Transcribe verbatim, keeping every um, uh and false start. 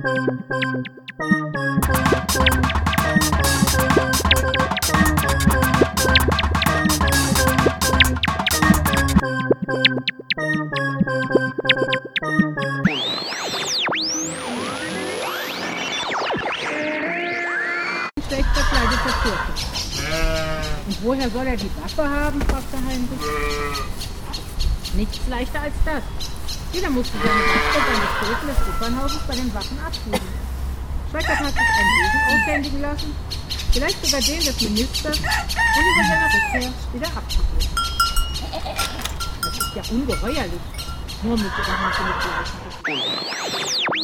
Schlecht verkleideter Türke. Und woher soll er die Waffe haben, fragte Heinrich. Nichts leichter als das. Jeder musste seine Waffe beim Betreten des Opernhauses bei den Wachen abgeben. Schweikert hat sich einen Bogen aushändigen lassen, vielleicht sogar den des Ministers, und über seine Rückkehr wieder abgegeben. Das ist ja ungeheuerlich, murmelte er mit gleichen.